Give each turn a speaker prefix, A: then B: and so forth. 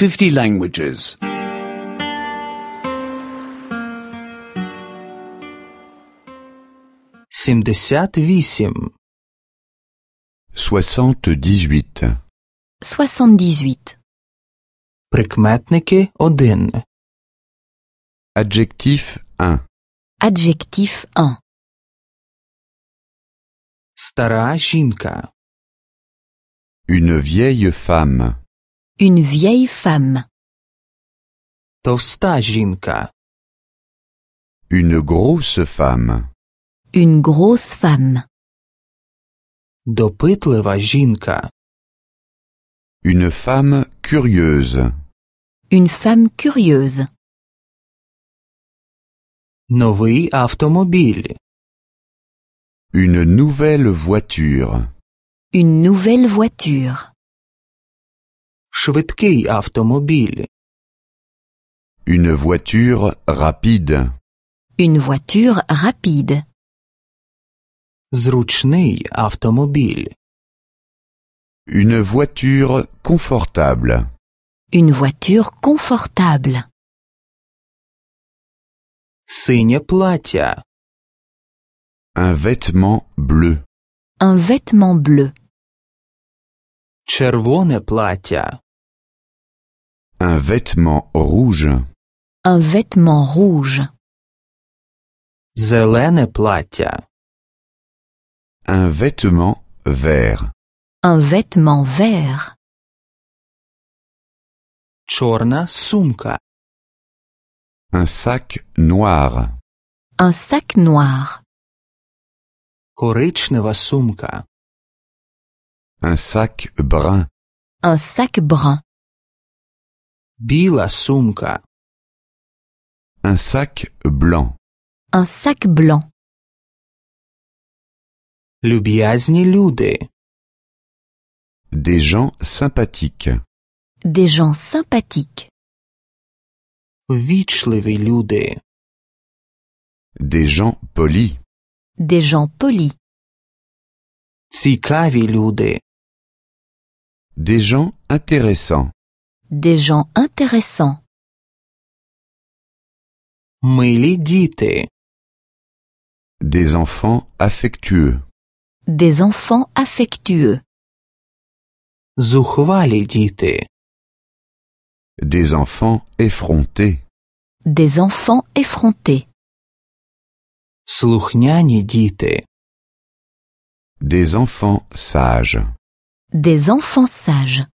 A: 50 languages.
B: 78.
C: 78.
D: 78.
B: Прикметники 1.
C: Adjectif 1.
D: Adjectif 1.
B: Стара жінка.
C: Une vieille femme.
D: Une vieille femme.
B: Товста жінка.
C: Une grosse femme.
D: Une grosse femme.
B: Допитлива жінка.
C: Une femme curieuse.
D: Une femme curieuse.
B: Новий автомобіль.
C: Une nouvelle voiture.
D: Une nouvelle voiture.
B: Швидкий автомобіль.
C: Une voiture rapide.
D: Une voiture rapide.
B: Зручний автомобіль.
C: Une voiture confortable.
D: Une voiture confortable.
B: Синє плаття.
C: Un vêtement bleu.
D: Un vêtement bleu.
B: Червоне плаття.
C: Un vêtement rouge.
D: Un vêtement rouge.
B: Зелене плаття.
C: Un vêtement vert.
D: Un vêtement vert.
B: Чорна сумка.
C: Un sac noir.
D: Un sac noir.
B: Коричнева сумка.
C: Un sac brun.
D: Un sac brun.
B: Біла сумка.
C: Un sac blanc.
D: Un sac blanc.
B: Люб'язні люди.
C: Des gens sympathiques.
D: Des gens sympathiques.
B: Ввічливі люди.
C: Des gens polis.
D: Des gens polis.
B: Цікаві люди.
C: Des gens intéressants.
D: Des gens intéressants.
B: Милі діти.
C: Des enfants affectueux.
D: Des enfants affectueux.
B: Зухвалі діти.
C: Des enfants effrontés.
D: Des enfants effrontés.
B: Слухняні діти.
C: Des enfants sages.
D: Des enfants sages.